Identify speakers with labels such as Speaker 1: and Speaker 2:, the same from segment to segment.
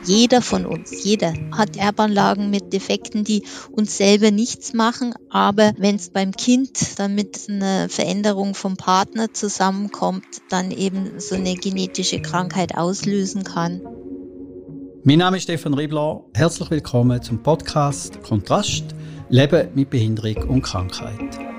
Speaker 1: Jeder von uns, jeder hat Erbanlagen mit Defekten, die uns selber nichts machen, aber wenn es beim Kind dann mit einer Veränderung vom Partner zusammenkommt, dann eben so eine genetische Krankheit auslösen kann.
Speaker 2: Mein Name ist Stefan Ribler. Herzlich willkommen zum Podcast Kontrast – Leben mit Behinderung und Krankheit.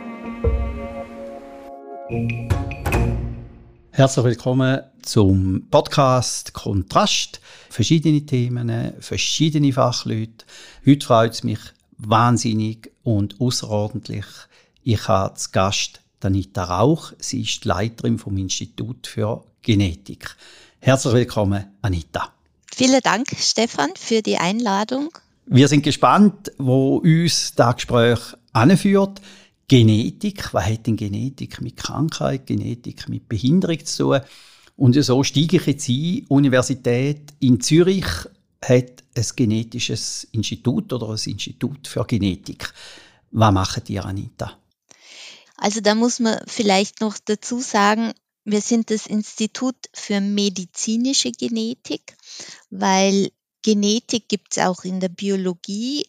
Speaker 2: Herzlich willkommen zum Podcast Kontrast. Verschiedene Themen, verschiedene Fachleute. Heute freut es mich wahnsinnig und außerordentlich. Ich habe zu Gast Anita Rauch. Sie ist die Leiterin vom Institut für Genetik. Herzlich willkommen, Anita.
Speaker 1: Vielen Dank, Stefan, für die Einladung.
Speaker 2: Wir sind gespannt, wo uns das Gespräch anführt. Genetik, was hat denn Genetik mit Krankheit, Genetik mit Behinderung zu tun? Und so steige ich jetzt ein. Die Universität in Zürich hat ein genetisches Institut oder ein Institut für Genetik. Was machen die, Anita?
Speaker 1: Also da muss man vielleicht noch dazu sagen, wir sind das Institut für medizinische Genetik, weil Genetik gibt es auch in der Biologie.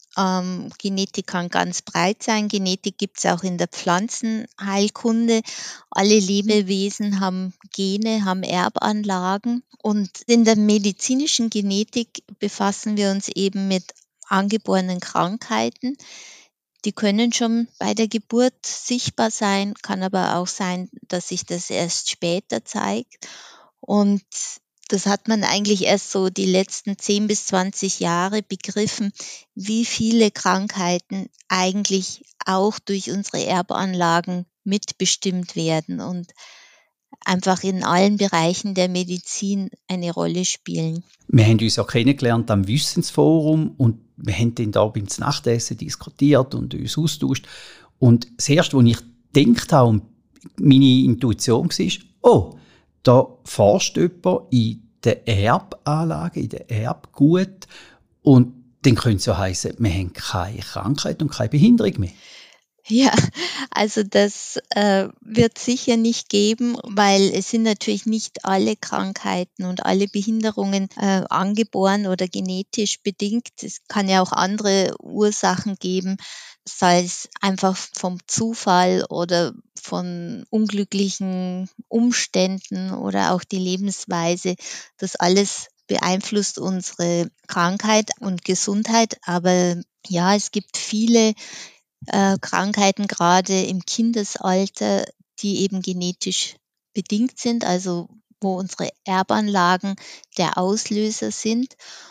Speaker 1: Genetik kann ganz breit sein. Genetik gibt es auch in der Pflanzenheilkunde. Alle Lebewesen haben Gene, haben Erbanlagen. Und in der medizinischen Genetik befassen wir uns eben mit angeborenen Krankheiten. Die können schon bei der Geburt sichtbar sein, kann aber auch sein, dass sich das erst später zeigt. Und das hat man eigentlich erst so die letzten 10 bis 20 Jahre begriffen, wie viele Krankheiten eigentlich auch durch unsere Erbanlagen mitbestimmt werden und einfach in allen Bereichen der Medizin eine Rolle spielen.
Speaker 2: Wir haben uns ja kennengelernt am Wissensforum und wir haben dann da beim Nachtessen diskutiert und uns austauscht. Und das Erste, was ich gedacht habe und meine Intuition war, da forscht jemand in der Erbanlage, in der Erbgut und dann könnte es so heissen, wir haben keine Krankheit und keine Behinderung mehr.
Speaker 1: Ja, also das wird sicher nicht geben, weil es sind natürlich nicht alle Krankheiten und alle Behinderungen angeboren oder genetisch bedingt. Es kann ja auch andere Ursachen geben, sei es einfach vom Zufall oder von unglücklichen Umständen oder auch die Lebensweise. Das alles beeinflusst unsere Krankheit und Gesundheit. Aber ja, es gibt viele Krankheiten, gerade im Kindesalter, die eben genetisch bedingt sind, also wo unsere Erbanlagen der Auslöser sind.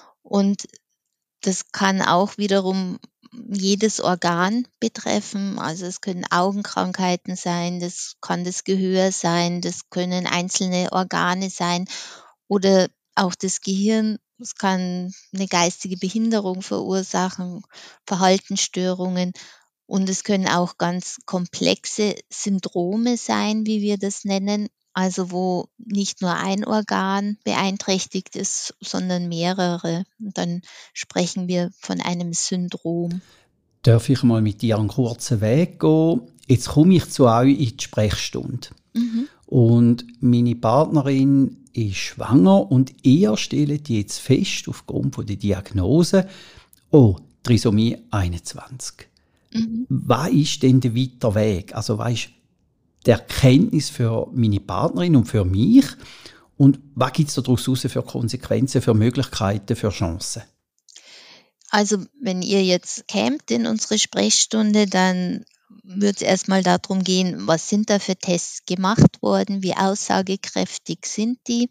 Speaker 1: Und das kann auch wiederum jedes Organ betreffen. Also es können Augenkrankheiten sein, das kann das Gehör sein, das können einzelne Organe sein oder auch das Gehirn. Es kann eine geistige Behinderung verursachen, Verhaltensstörungen. Und es können auch ganz komplexe Syndrome sein, wie wir das nennen, also wo nicht nur ein Organ beeinträchtigt ist, sondern mehrere. Und dann sprechen wir von einem Syndrom.
Speaker 2: Darf ich mal mit dir einen kurzen Weg gehen? Jetzt komme ich zu euch in die Sprechstunde. Und meine Partnerin ist schwanger und ihr stellt jetzt fest, aufgrund von der Diagnose, Trisomie 21. Was ist denn der weitere Weg? Also was ist die Erkenntnis für meine Partnerin und für mich? Und was gibt es daraus für Konsequenzen, für Möglichkeiten, für Chancen?
Speaker 1: Also wenn ihr jetzt kämt in unsere Sprechstunde, dann wird es erstmal darum gehen, was sind da für Tests gemacht worden, wie aussagekräftig sind die?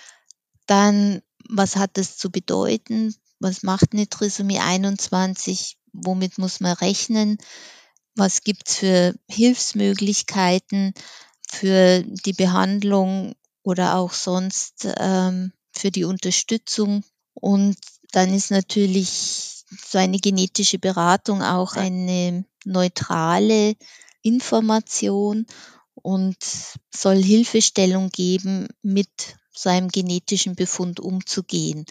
Speaker 1: Dann, was hat das zu bedeuten? Was macht eine Trisomie 21? Womit muss man rechnen? Was gibt's für Hilfsmöglichkeiten für die Behandlung oder auch sonst für die Unterstützung? Und dann ist natürlich so eine genetische Beratung auch eine neutrale Information und soll Hilfestellung geben, mit so einem genetischen Befund umzugehen.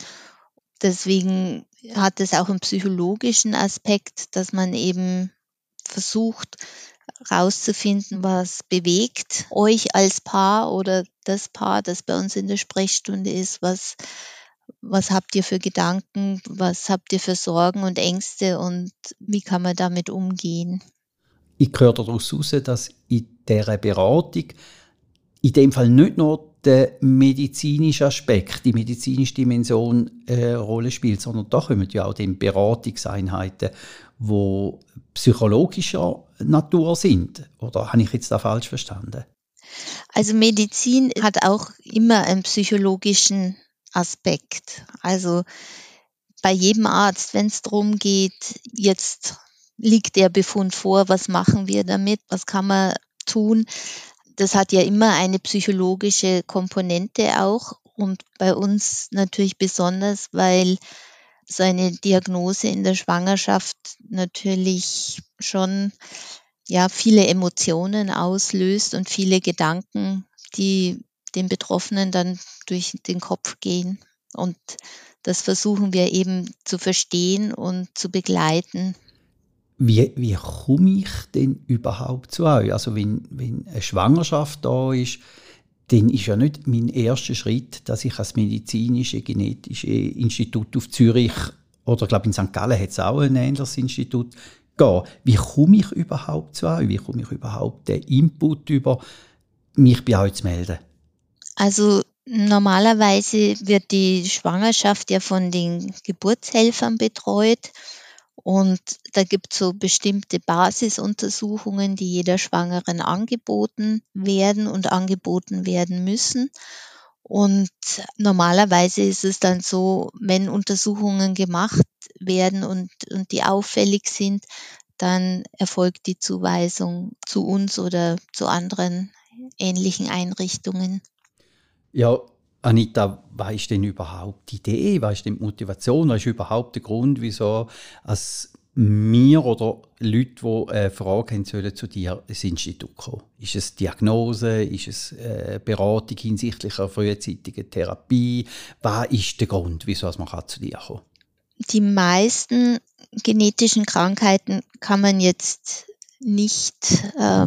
Speaker 1: Deswegen hat es auch einen psychologischen Aspekt, dass man eben versucht herauszufinden, was bewegt euch als Paar oder das Paar, das bei uns in der Sprechstunde ist, was was habt ihr für Gedanken, was habt ihr für Sorgen und Ängste und wie kann man damit umgehen?
Speaker 2: Ich höre daraus heraus, dass in dieser Beratung in dem Fall nicht nur der medizinische Aspekt, die medizinische Dimension eine Rolle spielt, sondern da kommen ja auch die Beratungseinheiten, die psychologischer Natur sind. Oder habe ich jetzt da falsch verstanden?
Speaker 1: Also Medizin hat auch immer einen psychologischen Aspekt. Also bei jedem Arzt, wenn es darum geht, jetzt liegt der Befund vor, was machen wir damit, was kann man tun, das hat ja immer eine psychologische Komponente auch und bei uns natürlich besonders, weil so eine Diagnose in der Schwangerschaft natürlich schon viele Emotionen auslöst und viele Gedanken, die den Betroffenen dann durch den Kopf gehen. Und das versuchen wir eben zu verstehen und zu begleiten.
Speaker 2: Wie komme ich denn überhaupt zu euch? Also wenn eine Schwangerschaft da ist, dann ist ja nicht mein erster Schritt, dass ich als medizinische genetische Institut auf Zürich oder ich glaube in St. Gallen hat es auch ein ähnliches Institut gehe. Wie komme ich überhaupt zu euch? Wie komme ich überhaupt den Input über mich bei euch zu melden?
Speaker 1: Also normalerweise wird die Schwangerschaft ja von den Geburtshelfern betreut. Und da gibt es so bestimmte Basisuntersuchungen, die jeder Schwangeren angeboten werden und angeboten werden müssen. Und normalerweise ist es dann so, wenn Untersuchungen gemacht werden und die auffällig sind, dann erfolgt die Zuweisung zu uns oder zu anderen ähnlichen Einrichtungen.
Speaker 2: Ja, Anita, was ist denn überhaupt die Idee? Was ist denn die Motivation? Was ist überhaupt der Grund, wieso als wir oder Leute, die eine Frage haben, sollen zu dir ins Institut kommen? Ist es Diagnose? Ist es Beratung hinsichtlich einer frühzeitigen Therapie? Was ist der Grund, wieso man zu dir kommen kann?
Speaker 1: Die meisten genetischen Krankheiten kann man jetzt nicht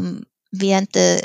Speaker 1: während der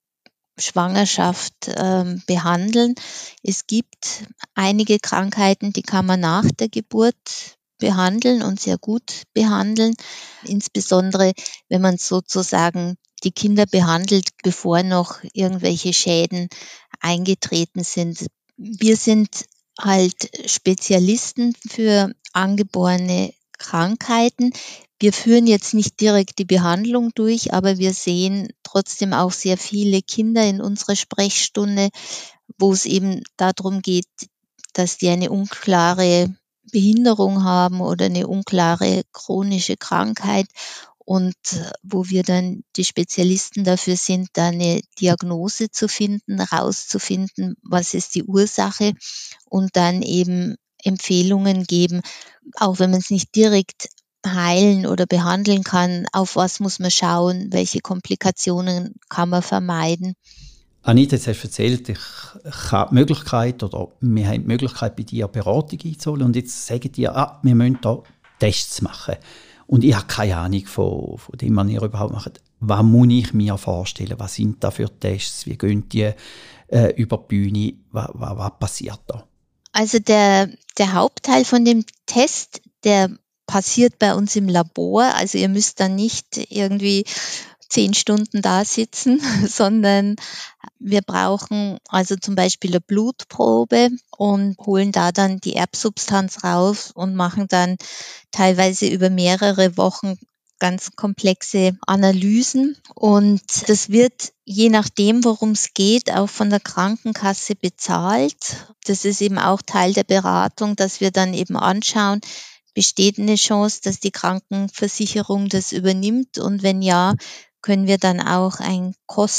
Speaker 1: Schwangerschaft behandeln. Es gibt einige Krankheiten, die kann man nach der Geburt behandeln und sehr gut behandeln, insbesondere wenn man sozusagen die Kinder behandelt, bevor noch irgendwelche Schäden eingetreten sind. Wir sind halt Spezialisten für angeborene Krankheiten. Wir führen jetzt nicht direkt die Behandlung durch, aber wir sehen trotzdem auch sehr viele Kinder in unserer Sprechstunde, wo es eben darum geht, dass die eine unklare Behinderung haben oder eine unklare chronische Krankheit und wo wir dann die Spezialisten dafür sind, da eine Diagnose zu finden, herauszufinden, was ist die Ursache und dann eben Empfehlungen geben, auch wenn man es nicht direkt heilen oder behandeln kann, auf was muss man schauen, welche Komplikationen kann man vermeiden.
Speaker 2: Anita, jetzt hast du erzählt, ich habe die Möglichkeit oder wir haben die Möglichkeit, bei dir Beratung einzuholen und jetzt sagen die, wir müssen da Tests machen. Und ich habe keine Ahnung von dem, was ihr überhaupt macht. Was muss ich mir vorstellen? Was sind da für Tests? Wie gehen die über die Bühne? Was passiert da?
Speaker 1: Also der Hauptteil von dem Test, der passiert bei uns im Labor. Also ihr müsst dann nicht irgendwie 10 Stunden da sitzen, sondern wir brauchen also zum Beispiel eine Blutprobe und holen da dann die Erbsubstanz raus und machen dann teilweise über mehrere Wochen ganz komplexe Analysen. Und das wird je nachdem, worum es geht, auch von der Krankenkasse bezahlt. Das ist eben auch Teil der Beratung, dass wir dann eben anschauen, besteht eine Chance, dass die Krankenversicherung das übernimmt und wenn ja, können wir dann auch ein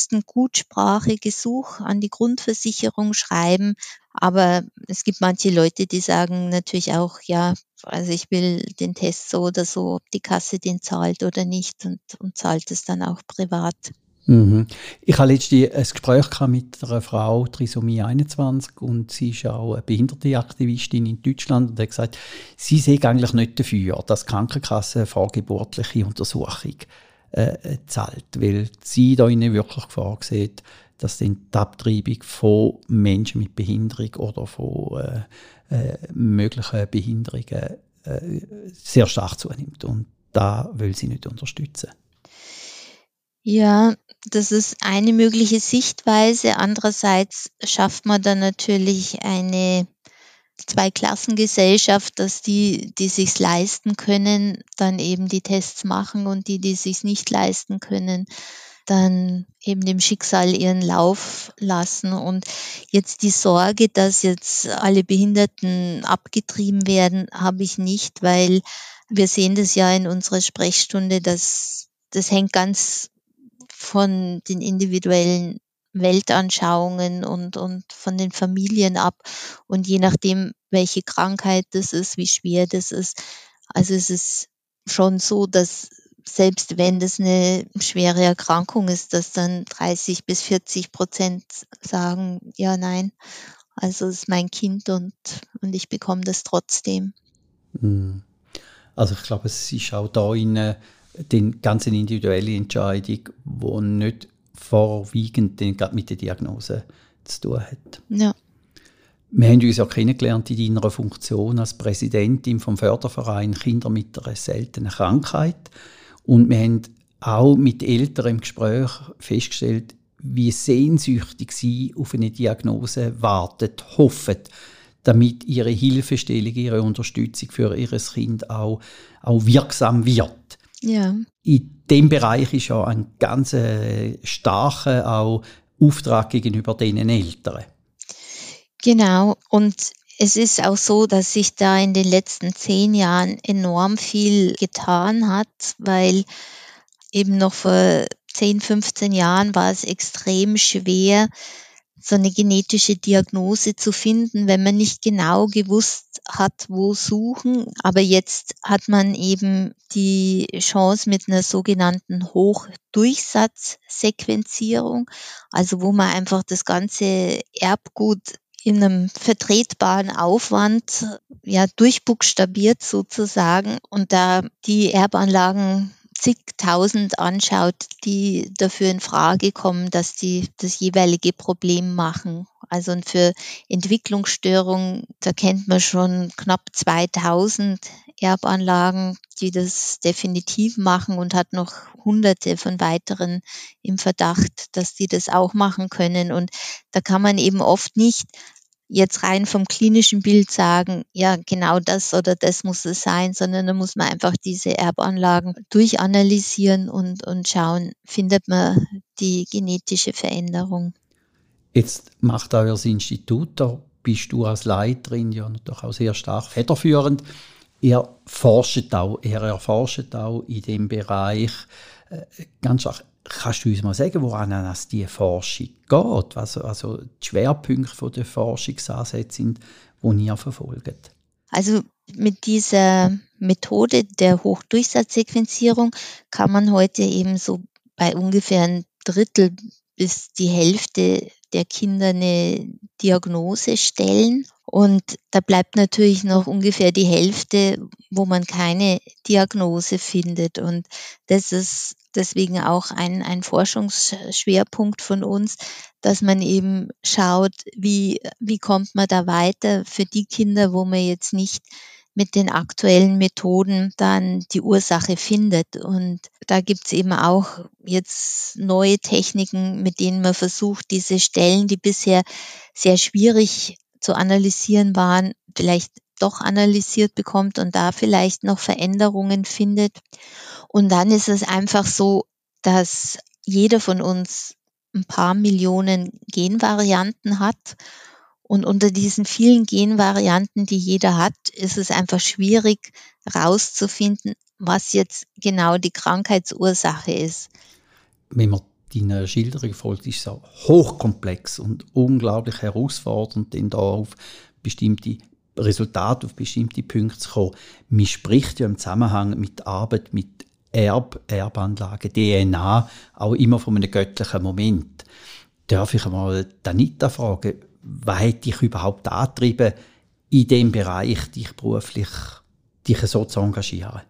Speaker 1: Kostengutsprachegesuch an die Grundversicherung schreiben. Aber es gibt manche Leute, die sagen natürlich auch, ja, also ich will den Test so oder so, ob die Kasse den zahlt oder nicht und zahlt es dann auch privat.
Speaker 2: Mhm. Ich hatte letztens ein Gespräch mit einer Frau, Trisomie 21, und sie ist auch eine Behindertenaktivistin in Deutschland und hat gesagt, sie sei eigentlich nicht dafür, dass die Krankenkasse eine vorgeburtliche Untersuchung zahlt, weil sie da wirklich Gefahr sieht, dass dann die Abtreibung von Menschen mit Behinderung oder von möglichen Behinderungen sehr stark zunimmt. Und da will sie nicht unterstützen.
Speaker 1: Ja, das ist eine mögliche Sichtweise. Andererseits schafft man dann natürlich eine Zweiklassengesellschaft, dass die sich's leisten können, dann eben die Tests machen und die sich's nicht leisten können, dann eben dem Schicksal ihren Lauf lassen. Und jetzt die Sorge, dass jetzt alle Behinderten abgetrieben werden, habe ich nicht, weil wir sehen das ja in unserer Sprechstunde, dass das hängt ganz von den individuellen Weltanschauungen und von den Familien ab. Und je nachdem, welche Krankheit das ist, wie schwer das ist. Also es ist schon so, dass selbst wenn das eine schwere Erkrankung ist, dass dann 30-40% sagen, ja, nein, also es ist mein Kind und ich bekomme das trotzdem.
Speaker 2: Also ich glaube, es ist auch da in die ganze individuelle Entscheidung, die nicht vorwiegend gerade mit der Diagnose zu tun hat.
Speaker 1: Ja.
Speaker 2: Wir haben uns ja kennengelernt in deiner Funktion als Präsidentin vom Förderverein Kinder mit einer seltenen Krankheit. Und wir haben auch mit Eltern im Gespräch festgestellt, wie sehnsüchtig sie auf eine Diagnose warten, hoffen, damit ihre Hilfestellung, ihre Unterstützung für ihr Kind auch wirksam wird.
Speaker 1: Ja.
Speaker 2: In diesem Bereich ist ja ein ganz starker auch Auftrag gegenüber diesen Eltern.
Speaker 1: Genau. Und es ist auch so, dass sich da in den letzten 10 Jahren enorm viel getan hat, weil eben noch vor 10, 15 Jahren war es extrem schwer, so eine genetische Diagnose zu finden, wenn man nicht genau gewusst hat, wo suchen. Aber jetzt hat man eben die Chance mit einer sogenannten Hochdurchsatzsequenzierung, also wo man einfach das ganze Erbgut in einem vertretbaren Aufwand durchbuchstabiert sozusagen und da die Erbanlagen zigtausend anschaut, die dafür in Frage kommen, dass die das jeweilige Problem machen. Also und für Entwicklungsstörungen, da kennt man schon knapp 2000 Erbanlagen, die das definitiv machen und hat noch Hunderte von weiteren im Verdacht, dass die das auch machen können. Und da kann man eben oft nicht jetzt rein vom klinischen Bild sagen, ja, genau das oder das muss es sein, sondern da muss man einfach diese Erbanlagen durchanalysieren und schauen, findet man die genetische Veränderung.
Speaker 2: Jetzt macht euer Institut, da bist du als Leiterin ja natürlich auch sehr stark federführend. Ihr erforscht auch in dem Bereich ganz stark. Kannst du uns mal sagen, woran es die Forschung geht? Also die Schwerpunkte der Forschungsansätze sind, die ihr verfolgt?
Speaker 1: Also mit dieser Methode der Hochdurchsatzsequenzierung kann man heute eben so bei ungefähr ein Drittel bis die Hälfte der Kinder eine Diagnose stellen. Und da bleibt natürlich noch ungefähr die Hälfte, wo man keine Diagnose findet. Und das ist deswegen auch ein Forschungsschwerpunkt von uns, dass man eben schaut, wie kommt man da weiter für die Kinder, wo man jetzt nicht mit den aktuellen Methoden dann die Ursache findet. Und da gibt's eben auch jetzt neue Techniken, mit denen man versucht, diese Stellen, die bisher sehr schwierig zu analysieren waren, vielleicht doch analysiert bekommt und da vielleicht noch Veränderungen findet. Und dann ist es einfach so, dass jeder von uns ein paar Millionen Genvarianten hat. Und unter diesen vielen Genvarianten, die jeder hat, ist es einfach schwierig herauszufinden, was jetzt genau die Krankheitsursache ist.
Speaker 2: Wenn man deiner Schilderung folgt, ist es auch hochkomplex und unglaublich herausfordernd, denn da auf bestimmte Resultate, auf bestimmte Punkte zu kommen. Man spricht ja im Zusammenhang mit Arbeit mit Erbanlagen, DNA, auch immer von einem göttlichen Moment. Darf ich einmal Anita fragen, was hat dich überhaupt angetrieben, in diesem Bereich dich beruflich so zu engagieren?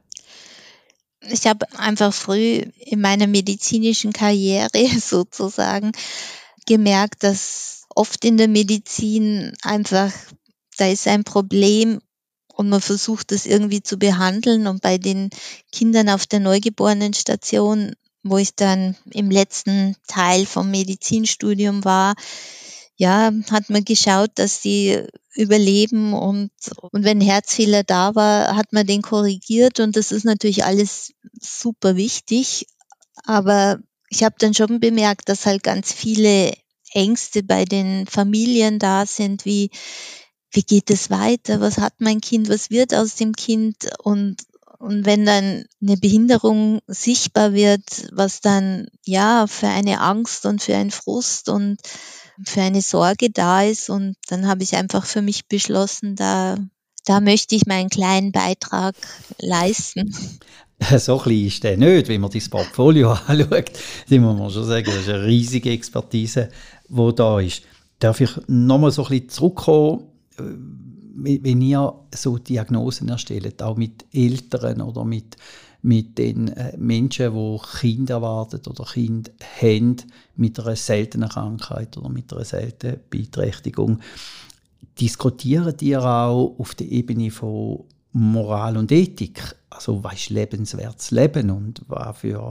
Speaker 1: Ich habe einfach früh in meiner medizinischen Karriere sozusagen gemerkt, dass oft in der Medizin einfach da ist ein Problem und man versucht das irgendwie zu behandeln. Und bei den Kindern auf der Neugeborenenstation, wo ich dann im letzten Teil vom Medizinstudium war, ja, hat man geschaut, dass die überleben und wenn Herzfehler da war, hat man den korrigiert und das ist natürlich alles super wichtig. Aber ich habe dann schon bemerkt, dass halt ganz viele Ängste bei den Familien da sind, wie geht es weiter? Was hat mein Kind? Was wird aus dem Kind? Und wenn dann eine Behinderung sichtbar wird, was dann ja für eine Angst und für einen Frust und für eine Sorge da ist. Und dann habe ich einfach für mich beschlossen, da möchte ich meinen kleinen Beitrag leisten.
Speaker 2: So klein ist der nicht, wenn man das Portfolio anschaut. Da muss man schon sagen, das ist eine riesige Expertise, die da ist. Darf ich nochmal so ein bisschen zurückkommen, wenn ihr so Diagnosen erstellt, auch mit Eltern oder mit den Menschen, die Kinder erwarten oder Kinder haben mit einer seltenen Krankheit oder mit einer seltenen Beeinträchtigung, diskutieren ihr auch auf der Ebene von Moral und Ethik? Also was ist lebenswertes Leben und was für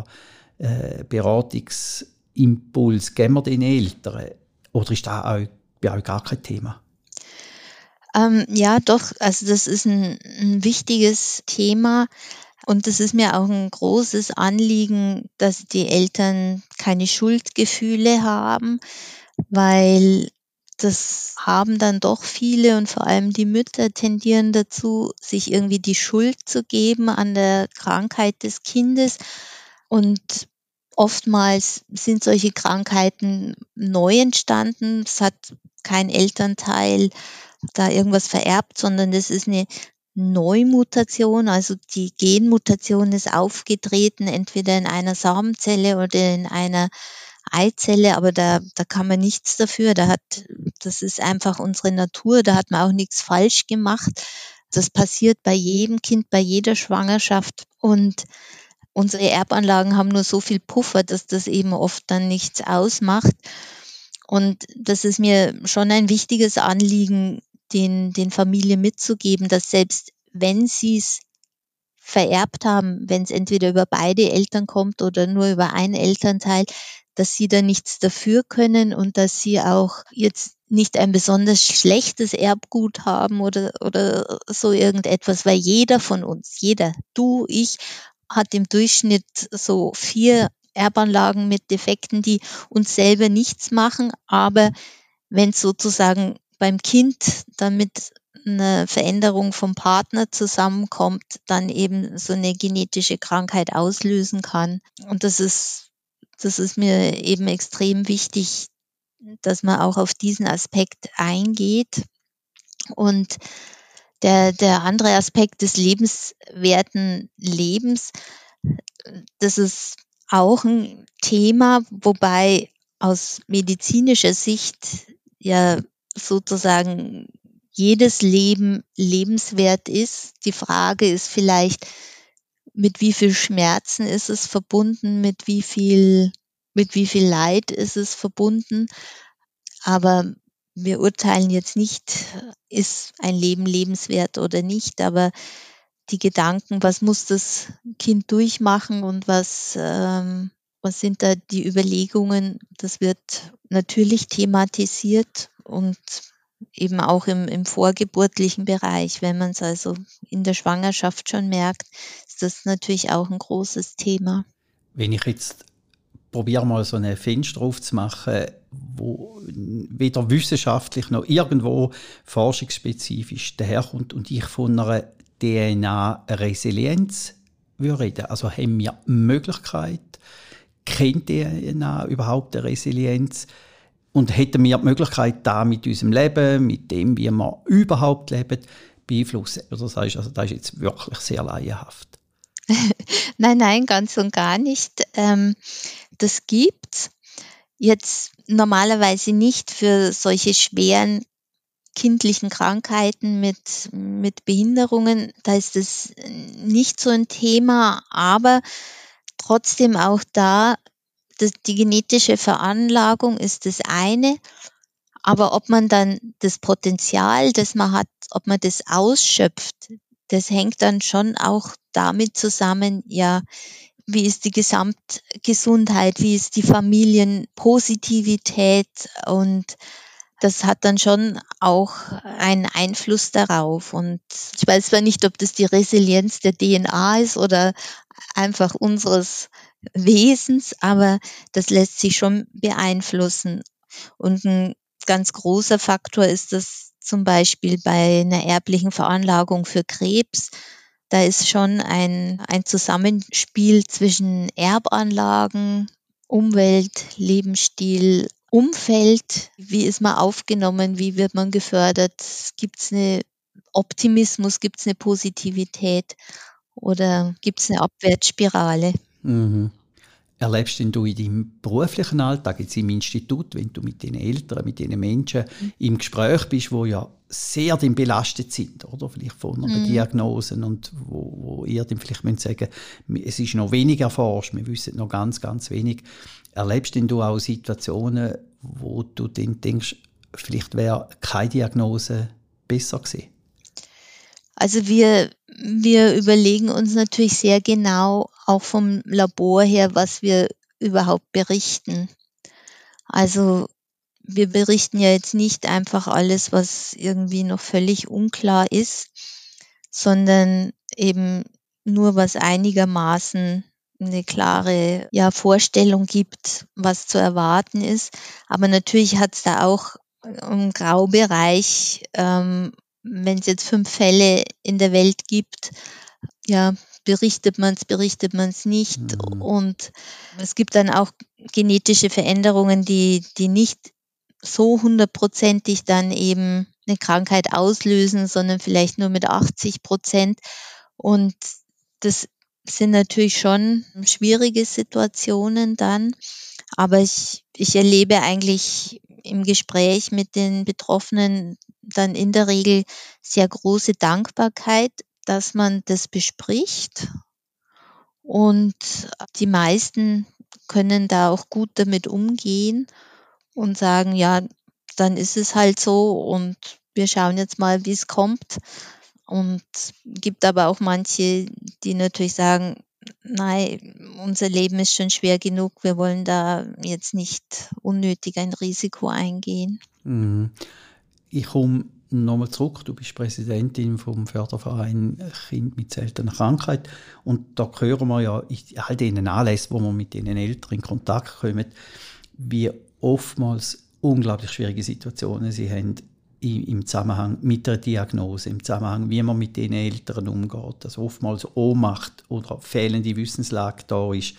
Speaker 2: Beratungsimpuls geben wir den Eltern? Oder ist das auch bei euch gar kein Thema?
Speaker 1: Ja, doch. Also das ist ein wichtiges Thema und es ist mir auch ein großes Anliegen, dass die Eltern keine Schuldgefühle haben, weil das haben dann doch viele und vor allem die Mütter tendieren dazu, sich irgendwie die Schuld zu geben an der Krankheit des Kindes. Und oftmals sind solche Krankheiten neu entstanden. Es hat kein Elternteil da irgendwas vererbt, sondern das ist eine Neumutation, also die Genmutation ist aufgetreten, entweder in einer Samenzelle oder in einer Eizelle, aber da kann man nichts dafür. Das ist einfach unsere Natur, da hat man auch nichts falsch gemacht. Das passiert bei jedem Kind, bei jeder Schwangerschaft und unsere Erbanlagen haben nur so viel Puffer, dass das eben oft dann nichts ausmacht. Und das ist mir schon ein wichtiges Anliegen, den Familien mitzugeben, dass selbst wenn sie es vererbt haben, wenn es entweder über beide Eltern kommt oder nur über einen Elternteil, dass sie da nichts dafür können und dass sie auch jetzt nicht ein besonders schlechtes Erbgut haben oder so irgendetwas, weil jeder von uns, jeder, du, ich, hat im Durchschnitt so 4 Erbanlagen mit Defekten, die uns selber nichts machen, aber wenn es sozusagen beim Kind dann mit einer Veränderung vom Partner zusammenkommt, dann eben so eine genetische Krankheit auslösen kann. Und das ist mir eben extrem wichtig, dass man auch auf diesen Aspekt eingeht. Und der andere Aspekt des lebenswerten Lebens, das ist auch ein Thema, wobei aus medizinischer Sicht ja sozusagen jedes Leben lebenswert ist. Die Frage ist vielleicht, mit wie viel Schmerzen ist es verbunden, mit wie viel Leid ist es verbunden. Aber wir urteilen jetzt nicht, ist ein Leben lebenswert oder nicht, aber die Gedanken, was muss das Kind durchmachen und was sind da die Überlegungen, das wird natürlich thematisiert und eben auch im vorgeburtlichen Bereich, wenn man es also in der Schwangerschaft schon merkt, ist das natürlich auch ein großes Thema.
Speaker 2: Wenn ich jetzt probiere mal so ein Fenster aufzumachen, wo weder wissenschaftlich noch irgendwo forschungsspezifisch daherkommt und ich von einer DNA-Resilienz reden. Also haben wir die Möglichkeit, kennt DNA überhaupt eine Resilienz? Und hätten wir die Möglichkeit, da mit unserem Leben, mit dem, wie wir überhaupt leben, beeinflussen? Oder sagst du, also das ist jetzt wirklich sehr laienhaft?
Speaker 1: Nein, ganz und gar nicht. Das gibt's jetzt normalerweise nicht für solche schweren kindlichen Krankheiten mit Behinderungen. Da ist es nicht so ein Thema, aber trotzdem auch da, die genetische Veranlagung ist das eine, Aber ob man dann das Potenzial, das man hat, ob man das ausschöpft, das hängt dann schon auch damit zusammen, ja, wie ist die Gesamtgesundheit, wie ist die Familienpositivität, und das hat dann schon auch einen Einfluss darauf. Und ich weiß zwar nicht, ob das die Resilienz der DNA ist oder einfach unseres Wesens, aber das lässt sich schon beeinflussen. Und ein ganz großer Faktor ist das zum Beispiel bei einer erblichen Veranlagung für Krebs. Da ist schon ein Zusammenspiel zwischen Erbanlagen, Umwelt, Lebensstil, Umfeld. Wie ist man aufgenommen? Wie wird man gefördert? Gibt es einen Optimismus? Gibt es eine Positivität? Oder gibt es eine Abwärtsspirale?
Speaker 2: Mhm. Erlebst denn du in deinem beruflichen Alltag, jetzt im Institut, wenn du mit den Eltern, mit den Menschen im Gespräch bist, wo ja sehr dann belastet sind, oder? Vielleicht von einer Diagnose, und wo ihr dann vielleicht sagen müsst, es ist noch wenig erforscht, wir wissen noch ganz, ganz wenig. Erlebst denn du auch Situationen, wo du dann denkst, vielleicht wäre keine Diagnose besser gewesen?
Speaker 1: Also wir überlegen uns natürlich sehr genau, auch vom Labor her, was wir überhaupt berichten. Also wir berichten ja jetzt nicht einfach alles, was irgendwie noch völlig unklar ist, sondern eben nur, was einigermaßen eine klare Vorstellung gibt, was zu erwarten ist. Aber natürlich hat es da auch einen Graubereich, wenn es jetzt 5 Fälle in der Welt gibt, berichtet man es nicht. Und es gibt dann auch genetische Veränderungen, die nicht so 100%ig dann eben eine Krankheit auslösen, sondern vielleicht nur mit 80%. Und das sind natürlich schon schwierige Situationen dann. Aber ich erlebe eigentlich im Gespräch mit den Betroffenen dann in der Regel sehr große Dankbarkeit, dass man das bespricht. Und die meisten können da auch gut damit umgehen und sagen, ja, dann ist es halt so und wir schauen jetzt mal, wie es kommt. Und gibt aber auch manche, die natürlich sagen, nein, unser Leben ist schon schwer genug, wir wollen da jetzt nicht unnötig ein Risiko eingehen.
Speaker 2: Ich komme nochmal zurück. Du bist Präsidentin vom Förderverein Kind mit seltener Krankheit. Und da hören wir ja in all diesen Anlässen, wo wir mit den Eltern in Kontakt kommen, wie oftmals unglaublich schwierige Situationen sie haben im Zusammenhang mit der Diagnose, im Zusammenhang, wie man mit den Eltern umgeht. Dass oftmals Ohnmacht oder fehlende Wissenslage da ist.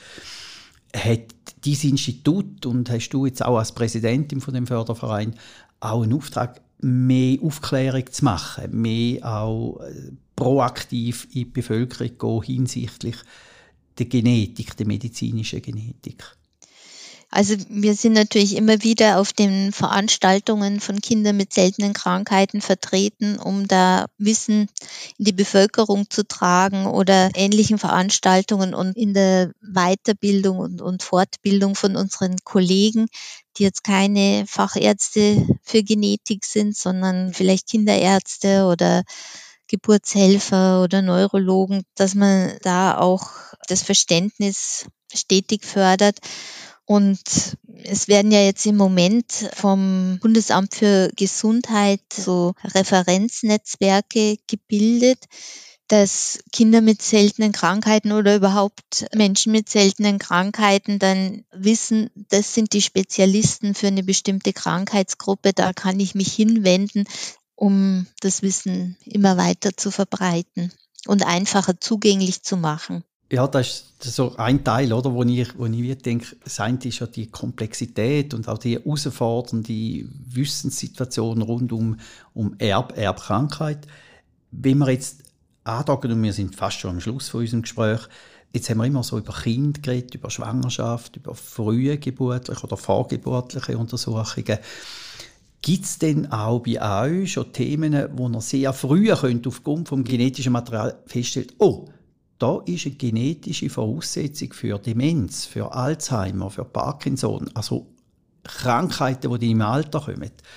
Speaker 2: Hat dieses Institut, und hast du jetzt auch als Präsidentin von dem Förderverein auch einen Auftrag, mehr Aufklärung zu machen, mehr auch proaktiv in die Bevölkerung gehen hinsichtlich der Genetik, der medizinischen Genetik?
Speaker 1: Also wir sind natürlich immer wieder auf den Veranstaltungen von Kindern mit seltenen Krankheiten vertreten, um da Wissen in die Bevölkerung zu tragen, oder ähnlichen Veranstaltungen und in der Weiterbildung und Fortbildung von unseren Kollegen, die jetzt keine Fachärzte für Genetik sind, sondern vielleicht Kinderärzte oder Geburtshelfer oder Neurologen, dass man da auch das Verständnis stetig fördert. Und es werden ja jetzt im Moment vom Bundesamt für Gesundheit so Referenznetzwerke gebildet, dass Kinder mit seltenen Krankheiten oder überhaupt Menschen mit seltenen Krankheiten dann wissen, das sind die Spezialisten für eine bestimmte Krankheitsgruppe, da kann ich mich hinwenden, um das Wissen immer weiter zu verbreiten und einfacher zugänglich zu machen.
Speaker 2: Ja, das ist so ein Teil, oder, wo ich denke, das eine ist ja die Komplexität und auch die herausfordernde Wissenssituation rund um Erbkrankheit. Wenn wir jetzt andocken, und wir sind fast schon am Schluss von unserem Gespräch, jetzt haben wir immer so über Kinder geredet, über Schwangerschaft, über frühe geburtliche oder vorgeburtliche Untersuchungen. Gibt es denn auch bei euch schon Themen, wo ihr sehr früh aufgrund vom genetischen Material feststellt, da ist eine genetische Voraussetzung für Demenz, für Alzheimer, für Parkinson, also Krankheiten, die im Alter kommen.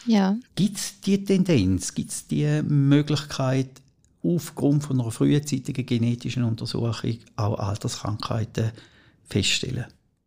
Speaker 1: Ja.
Speaker 2: Gibt es die Tendenz, gibt es die Möglichkeit, aufgrund von einer frühzeitigen genetischen Untersuchung auch Alterskrankheiten feststellen?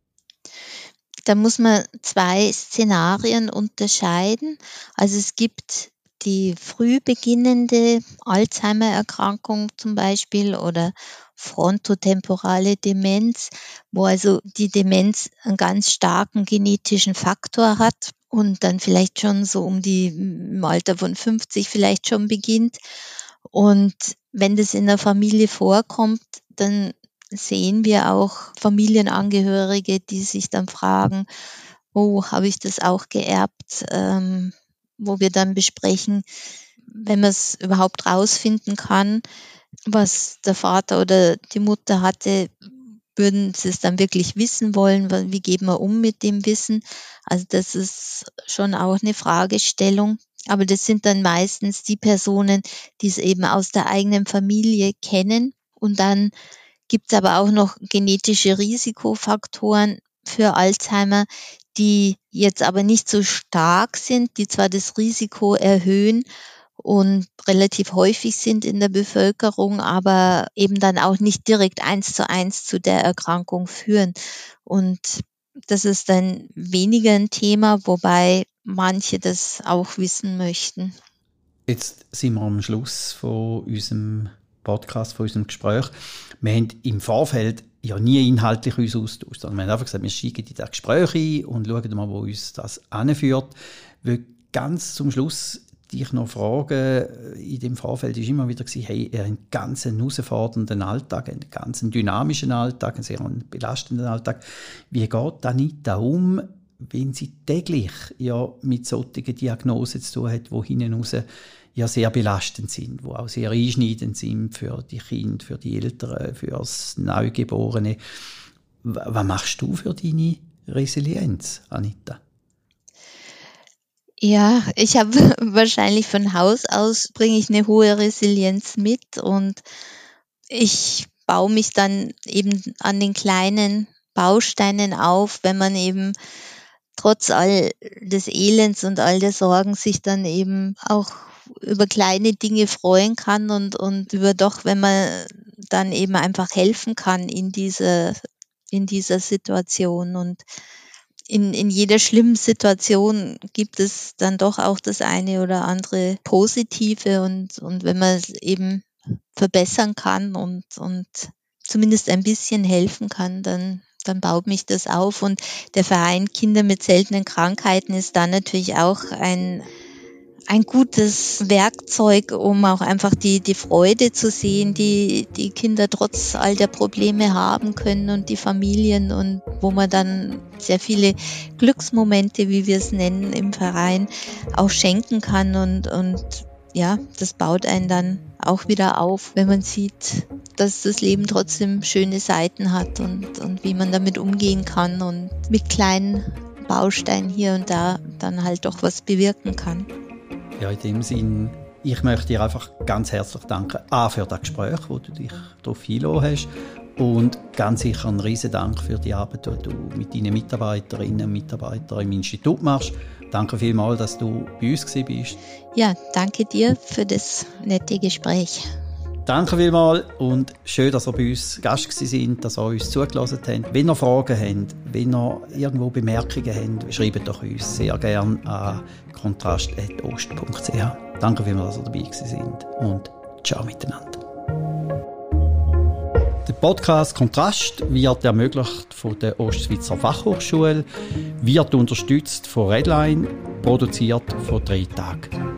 Speaker 1: Da muss man 2 Szenarien unterscheiden. Also es gibt die früh beginnende Alzheimer-Erkrankung zum Beispiel oder frontotemporale Demenz, wo also die Demenz einen ganz starken genetischen Faktor hat und dann vielleicht schon so im Alter von 50 vielleicht schon beginnt. Und wenn das in der Familie vorkommt, dann sehen wir auch Familienangehörige, die sich dann fragen, oh, habe ich das auch geerbt? Wo wir dann besprechen, wenn man es überhaupt rausfinden kann, was der Vater oder die Mutter hatte, würden sie es dann wirklich wissen wollen? Wie geht man um mit dem Wissen? Also das ist schon auch eine Fragestellung. Aber das sind dann meistens die Personen, die es eben aus der eigenen Familie kennen. Und dann gibt es aber auch noch genetische Risikofaktoren für Alzheimer, die jetzt aber nicht so stark sind, die zwar das Risiko erhöhen und relativ häufig sind in der Bevölkerung, aber eben dann auch nicht direkt 1:1 zu der Erkrankung führen. Und das ist dann weniger ein Thema, wobei manche das auch wissen möchten.
Speaker 2: Jetzt sind wir am Schluss von unserem Podcast, von unserem Gespräch. Wir haben im Vorfeld ja nie inhaltlich uns austauscht. Wir haben einfach gesagt, wir steigen in das Gespräch ein und schauen mal, wo uns das hinführt. Ich will ganz zum Schluss dich noch fragen, in dem Vorfeld war immer wieder, hey, ihr habt einen ganz herausfordernden Alltag, einen ganz dynamischen Alltag, einen sehr belastenden Alltag. Wie geht Anita um, wenn sie täglich ja mit solchen Diagnosen zu tun hat, die hinten raus ja sehr belastend sind, die auch sehr einschneidend sind für die Kinder, für die Eltern, für das Neugeborene. Was machst du für deine Resilienz, Anita?
Speaker 1: Ja, ich habe wahrscheinlich von Haus aus bringe ich eine hohe Resilienz mit und ich baue mich dann eben an den kleinen Bausteinen auf, wenn man eben trotz all des Elends und all der Sorgen sich dann eben auch über kleine Dinge freuen kann und über doch, wenn man dann eben einfach helfen kann in dieser Situation. Und in jeder schlimmen Situation gibt es dann doch auch das eine oder andere Positive und wenn man es eben verbessern kann und zumindest ein bisschen helfen kann, dann baut mich das auf. Und der Verein Kinder mit seltenen Krankheiten ist dann natürlich auch ein gutes Werkzeug, um auch einfach die Freude zu sehen, die Kinder trotz all der Probleme haben können und die Familien und wo man dann sehr viele Glücksmomente, wie wir es nennen, im Verein auch schenken kann und ja, das baut einen dann auch wieder auf, wenn man sieht, dass das Leben trotzdem schöne Seiten hat und wie man damit umgehen kann und mit kleinen Bausteinen hier und da dann halt doch was bewirken kann.
Speaker 2: Ja, in dem Sinn, ich möchte dir einfach ganz herzlich danken, für das Gespräch, wo du dich darauf eingelassen hast und ganz sicher einen riesen Dank für die Arbeit, die du mit deinen Mitarbeiterinnen und Mitarbeitern im Institut machst. Danke vielmals, dass du bei uns bist.
Speaker 1: Ja, danke dir für das nette Gespräch.
Speaker 2: Danke vielmals und schön, dass ihr bei uns Gast sind, dass ihr uns zugelassen habt. Wenn ihr Fragen habt, wenn ihr irgendwo Bemerkungen habt, schreibt doch uns sehr gerne an kontrast@ost.ch. Danke vielmals, dass ihr dabei sind und ciao miteinander. Der Podcast Kontrast wird ermöglicht von der Ostschweizer Fachhochschule, wird unterstützt von Redline, produziert von 3 Tagen.